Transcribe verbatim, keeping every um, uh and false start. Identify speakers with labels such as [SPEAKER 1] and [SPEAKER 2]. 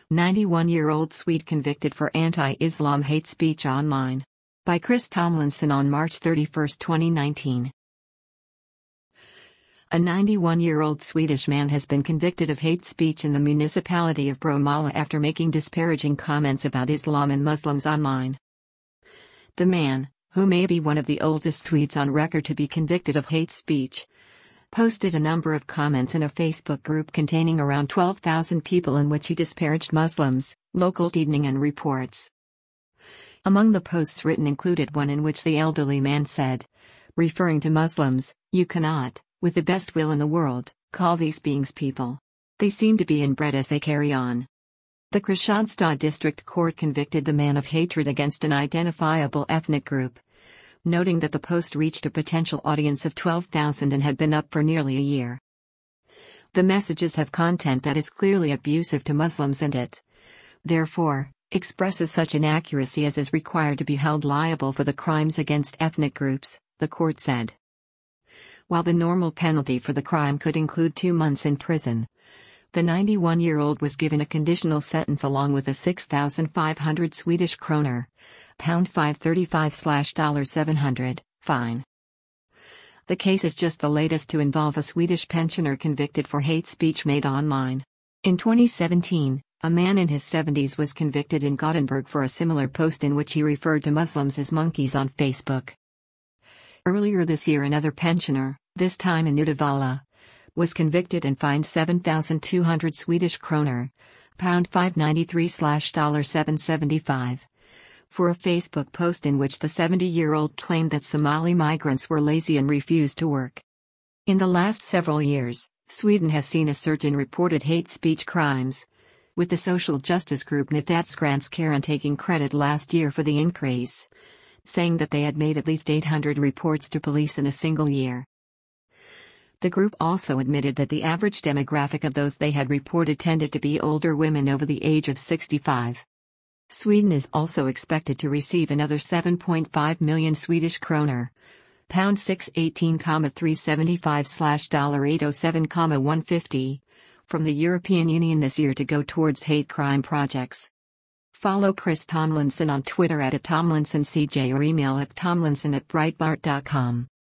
[SPEAKER 1] ninety-one-year-old Swede convicted for anti-Islam hate speech online. By Chris Tomlinson on March thirty-first, twenty nineteen. A ninety-one-year-old Swedish man has been convicted of hate speech in the municipality of Bromölla after making disparaging comments about Islam and Muslims online. The man, who may be one of the oldest Swedes on record to be convicted of hate speech, posted a number of comments in a Facebook group containing around twelve thousand people in which he disparaged Muslims, local tidningen reports. Among the posts written included one in which the elderly man said, referring to Muslims, "You cannot, with the best will in the world, call these beings people. They seem to be inbred as they carry on." The Kristianstad District Court convicted the man of hatred against an identifiable ethnic group, noting that the post reached a potential audience of twelve thousand and had been up for nearly a year. The messages have content that is clearly abusive to Muslims and it, therefore, expresses such inaccuracy as is required to be held liable for the crimes against ethnic groups, the court said. While the normal penalty for the crime could include two months in prison, the ninety-one-year-old was given a conditional sentence along with a six thousand five hundred Swedish kroner, pound five thirty-five slash seven hundred, fine. The case is just the latest to involve a Swedish pensioner convicted for hate speech made online. In twenty seventeen, a man in his seventies was convicted in Gothenburg for a similar post in which he referred to Muslims as monkeys on Facebook. Earlier this year, another pensioner, this time in Uddevalla, was convicted and fined seven thousand two hundred Swedish kroner, pound five ninety-three slash seven seventy-five, for a Facebook post in which the seventy-year-old claimed that Somali migrants were lazy and refused to work. In the last several years, Sweden has seen a surge in reported hate speech crimes, with the social justice group Nyhetsgranskaren taking credit last year for the increase, saying that they had made at least eight hundred reports to police in a single year. The group also admitted that the average demographic of those they had reported tended to be older women over the age of sixty-five. Sweden is also expected to receive another seven point five million Swedish kroner, pound six eighteen, three seventy-five slash eight oh seven, one fifty, from the European Union this year to go towards hate crime projects. Follow Chris Tomlinson on Twitter at Tomlinson C J or email at tomlinson at breitbart dot com.